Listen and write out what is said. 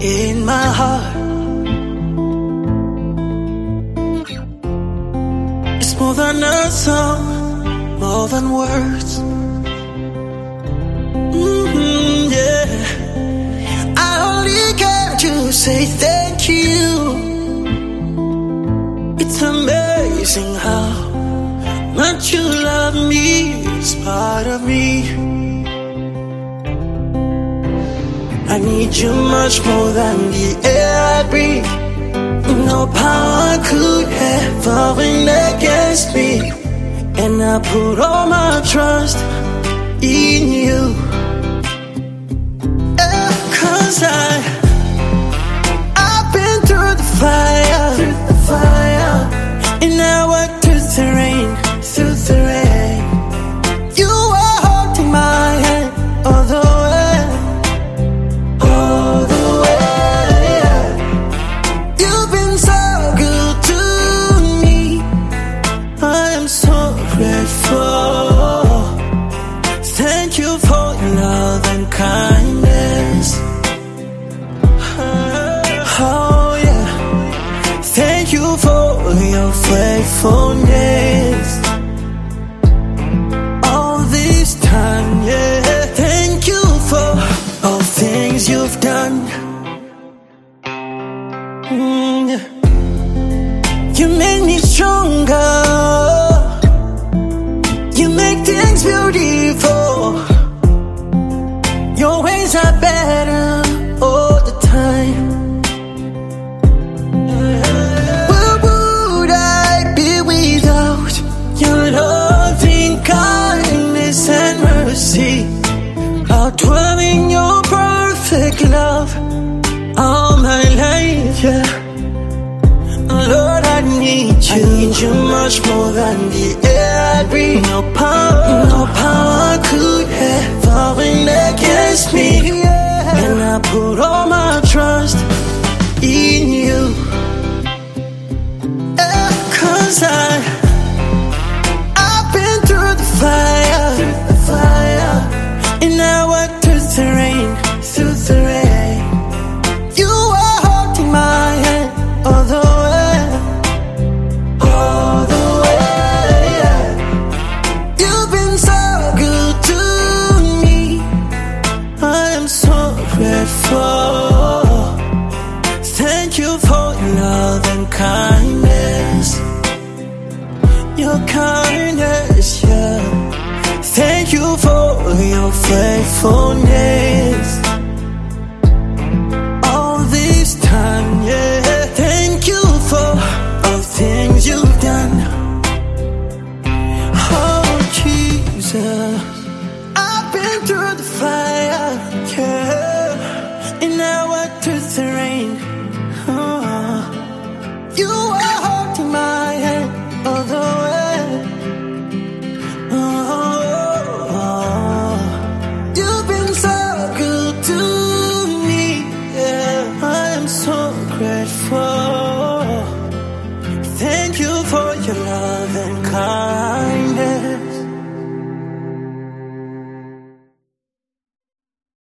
in my heart. It's more than a song, more than words. Yeah, I only care to say thank you. It's amazing how much you love me, it's part of me. I need you much more than the air I breathe. No power could ever win against me. And I put all my trust in you. 'Cause I've been through the fire, and I walked through the rain, You were holding my hand all the way, yeah. You've been so good to me. I am so grateful. Thank you for your love and kindness. Oh yeah. Thank you for your faithfulness. All this time, yeah. Thank you for all things you've done. You made me stronger. You make things beautiful. Your ways are better all the time. Where would I be without your loving kindness and mercy? I'll dwell in your perfect love all my life, yeah. Lord, I need you. I need you much more than the air I breathe. No power could ever win against me. And I put all my trust in you. 'Cause I've been through the fire, and I walked through the rain, You were holding my hand all the way, yeah. You've been so good to me. I am so grateful. Thank you for your love and kindness. Your kindness, yeah. Thank you for your faithfulness. All this time, yeah. Thank you for all things you've done. Oh, Jesus, I've been through the fire.